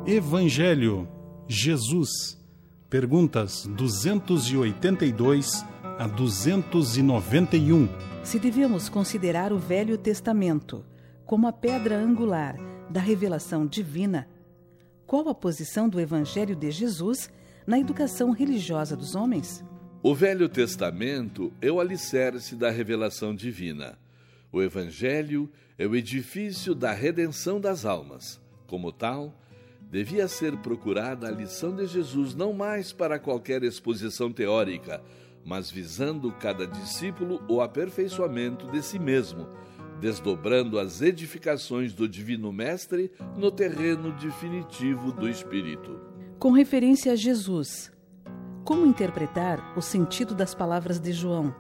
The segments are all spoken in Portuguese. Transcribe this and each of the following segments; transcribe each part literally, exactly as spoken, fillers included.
Evangelho, Jesus. Perguntas duzentos e oitenta e dois a duzentos e noventa e um. Se devemos considerar o Velho Testamento como a pedra angular da revelação divina, qual a posição do Evangelho de Jesus na educação religiosa dos homens? O Velho Testamento é o alicerce da revelação divina. O Evangelho é o edifício da redenção das almas. Como tal, devia ser procurada a lição de Jesus não mais para qualquer exposição teórica, mas visando cada discípulo o aperfeiçoamento de si mesmo, desdobrando as edificações do Divino Mestre no terreno definitivo do Espírito. Com referência a Jesus, como interpretar o sentido das palavras de João?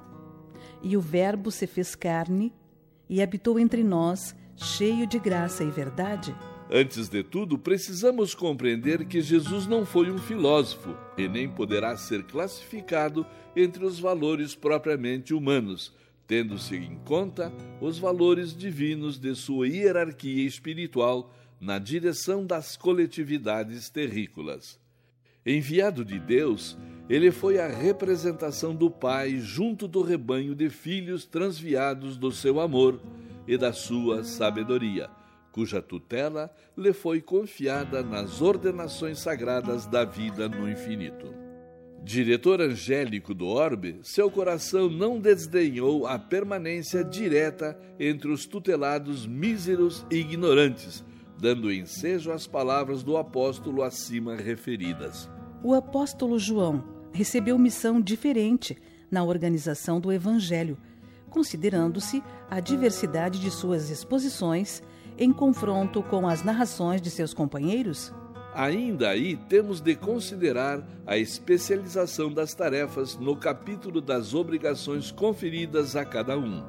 E o Verbo se fez carne e habitou entre nós, cheio de graça e verdade? Antes de tudo, precisamos compreender que Jesus não foi um filósofo e nem poderá ser classificado entre os valores propriamente humanos, tendo-se em conta os valores divinos de sua hierarquia espiritual na direção das coletividades terrícolas. Enviado de Deus, ele foi a representação do Pai junto do rebanho de filhos transviados do seu amor e da sua sabedoria, cuja tutela lhe foi confiada nas ordenações sagradas da vida no infinito. Diretor angélico do orbe, seu coração não desdenhou a permanência direta entre os tutelados míseros e ignorantes, dando ensejo às palavras do apóstolo acima referidas. O apóstolo João recebeu missão diferente na organização do Evangelho, considerando-se a diversidade de suas exposições em confronto com as narrações de seus companheiros? Ainda aí temos de considerar a especialização das tarefas no capítulo das obrigações conferidas a cada um.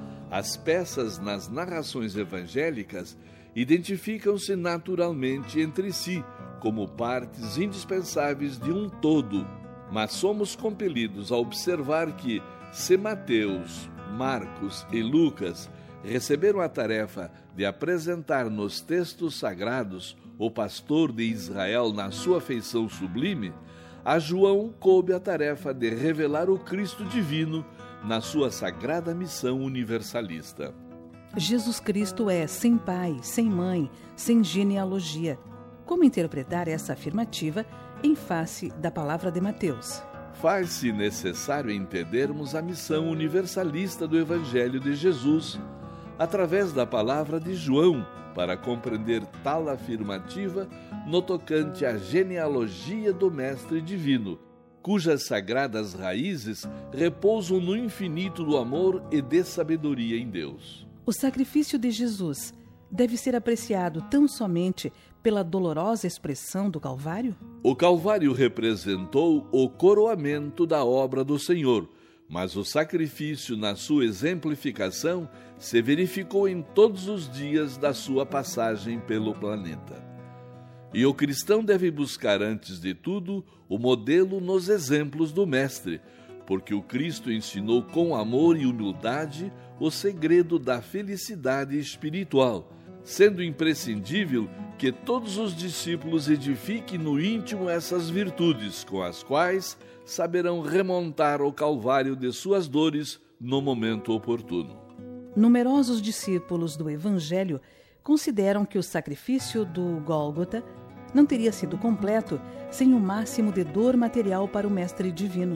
As peças nas narrações evangélicas identificam-se naturalmente entre si como partes indispensáveis de um todo, mas somos compelidos a observar que, se Mateus, Marcos e Lucas receberam a tarefa de apresentar nos textos sagrados o pastor de Israel na sua feição sublime, a João coube a tarefa de revelar o Cristo divino na sua sagrada missão universalista. Jesus Cristo é sem pai, sem mãe, sem genealogia. Como interpretar essa afirmativa em face da palavra de Mateus? Faz-se necessário entendermos a missão universalista do Evangelho de Jesus através da palavra de João, para compreender tal afirmativa no tocante à genealogia do Mestre Divino, cujas sagradas raízes repousam no infinito do amor e de sabedoria em Deus. O sacrifício de Jesus deve ser apreciado tão somente pela dolorosa expressão do Calvário? O Calvário representou o coroamento da obra do Senhor, mas o sacrifício, na sua exemplificação, se verificou em todos os dias da sua passagem pelo planeta. E o cristão deve buscar, antes de tudo, o modelo nos exemplos do Mestre, porque o Cristo ensinou com amor e humildade o segredo da felicidade espiritual, sendo imprescindível que todos os discípulos edifiquem no íntimo essas virtudes, com as quais saberão remontar o calvário de suas dores no momento oportuno. Numerosos discípulos do Evangelho consideram que o sacrifício do Gólgota não teria sido completo sem o máximo de dor material para o Mestre Divino.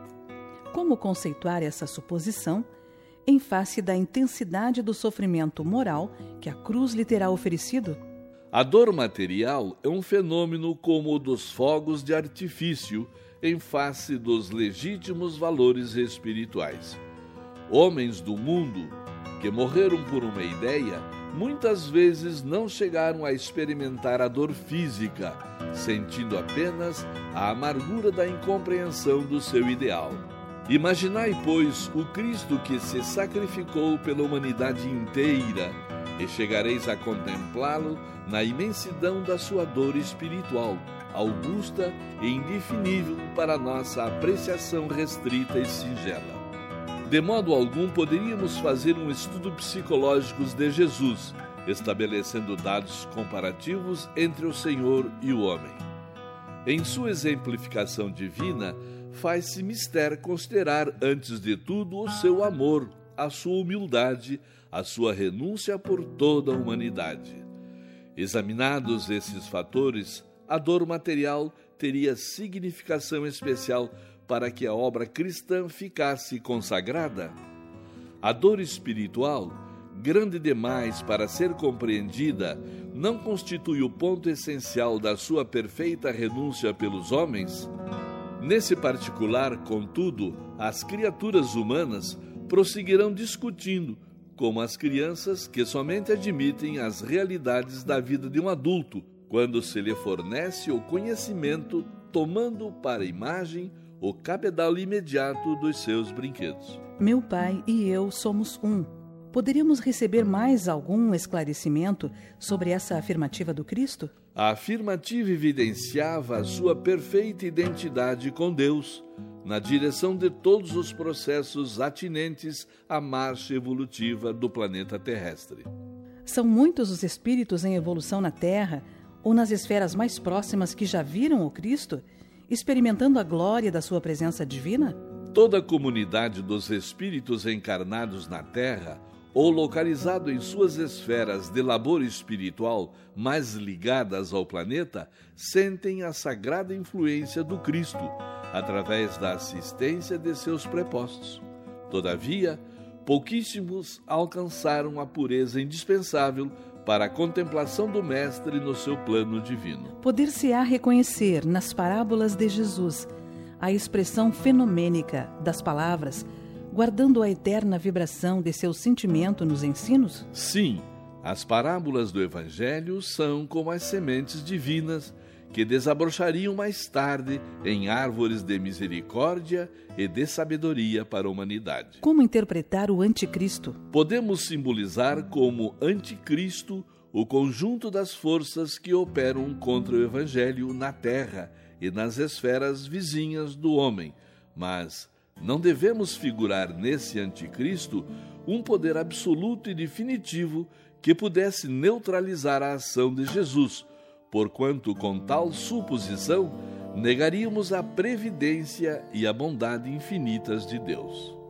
Como conceituar essa suposição em face da intensidade do sofrimento moral que a cruz lhe terá oferecido? A dor material é um fenômeno como o dos fogos de artifício em face dos legítimos valores espirituais. Homens do mundo que morreram por uma ideia, muitas vezes não chegaram a experimentar a dor física, sentindo apenas a amargura da incompreensão do seu ideal. Imaginai, pois, o Cristo que se sacrificou pela humanidade inteira, e chegareis a contemplá-lo na imensidão da sua dor espiritual, augusta e indefinível para nossa apreciação restrita e singela. De modo algum poderíamos fazer um estudo psicológico de Jesus, estabelecendo dados comparativos entre o Senhor e o homem. Em sua exemplificação divina, faz-se mister considerar, antes de tudo, o seu amor, a sua humildade, a sua renúncia por toda a humanidade. Examinados esses fatores, a dor material teria significação especial para que a obra cristã ficasse consagrada? A dor espiritual, grande demais para ser compreendida, não constitui o ponto essencial da sua perfeita renúncia pelos homens? Nesse particular, contudo, as criaturas humanas prosseguirão discutindo, como as crianças que somente admitem as realidades da vida de um adulto, quando se lhe fornece o conhecimento, tomando para imagem o cabedal imediato dos seus brinquedos. Meu pai e eu somos um. Poderíamos receber mais algum esclarecimento sobre essa afirmativa do Cristo? A afirmativa evidenciava a sua perfeita identidade com Deus, na direção de todos os processos atinentes à marcha evolutiva do planeta terrestre. São muitos os espíritos em evolução na Terra ou nas esferas mais próximas que já viram o Cristo, experimentando a glória da sua presença divina? Toda a comunidade dos espíritos encarnados na Terra ou localizado em suas esferas de labor espiritual mais ligadas ao planeta, sentem a sagrada influência do Cristo, através da assistência de seus prepostos. Todavia, pouquíssimos alcançaram a pureza indispensável para a contemplação do Mestre no seu plano divino. Poder-se-á reconhecer nas parábolas de Jesus a expressão fenomênica das palavras, guardando a eterna vibração de seu sentimento nos ensinos? Sim, as parábolas do Evangelho são como as sementes divinas que desabrochariam mais tarde em árvores de misericórdia e de sabedoria para a humanidade. Como interpretar o anticristo? Podemos simbolizar como anticristo o conjunto das forças que operam contra o Evangelho na Terra e nas esferas vizinhas do homem, mas não devemos figurar nesse anticristo um poder absoluto e definitivo que pudesse neutralizar a ação de Jesus, porquanto com tal suposição negaríamos a previdência e a bondade infinitas de Deus.